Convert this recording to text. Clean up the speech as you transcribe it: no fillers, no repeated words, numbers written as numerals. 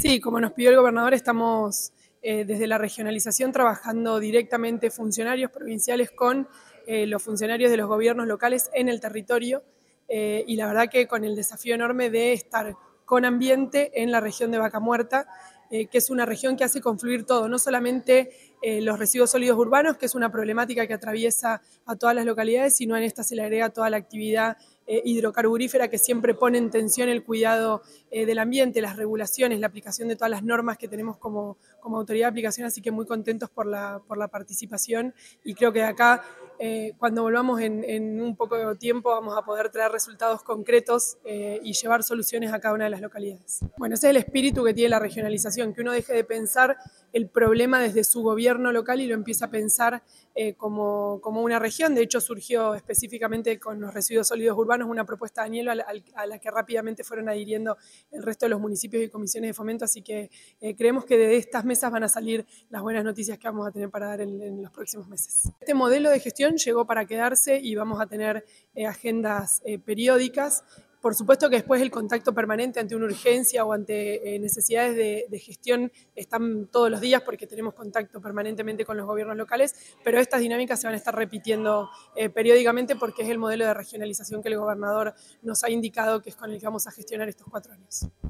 Sí, como nos pidió el gobernador, estamos desde la regionalización trabajando directamente funcionarios provinciales con los funcionarios de los gobiernos locales en el territorio y la verdad que con el desafío enorme de estar con ambiente en la región de Vaca Muerta, que es una región que hace confluir todo, no solamente los residuos sólidos urbanos, que es una problemática que atraviesa a todas las localidades, sino en esta se le agrega toda la actividad hidrocarburífera que siempre pone en tensión el cuidado del ambiente, las regulaciones, la aplicación de todas las normas que tenemos como autoridad de aplicación, así que muy contentos por la participación y creo que de acá, cuando volvamos en un poco de tiempo, vamos a poder traer resultados concretos y llevar soluciones a cada una de las localidades. Bueno, ese es el espíritu que tiene la regionalización, que uno deje de pensar el problema desde su gobierno local y lo empieza a pensar como una región. De hecho, surgió específicamente con los residuos sólidos urbanos una propuesta de Añelo a la que rápidamente fueron adhiriendo el resto de los municipios y comisiones de fomento, así que creemos que de estas mesas van a salir las buenas noticias que vamos a tener para dar en los próximos meses. Este modelo de gestión llegó para quedarse y vamos a tener agendas periódicas. Por supuesto que después el contacto permanente ante una urgencia o ante necesidades de gestión están todos los días porque tenemos contacto permanentemente con los gobiernos locales, pero estas dinámicas se van a estar repitiendo periódicamente porque es el modelo de regionalización que el gobernador nos ha indicado que es con el que vamos a gestionar estos 4 años.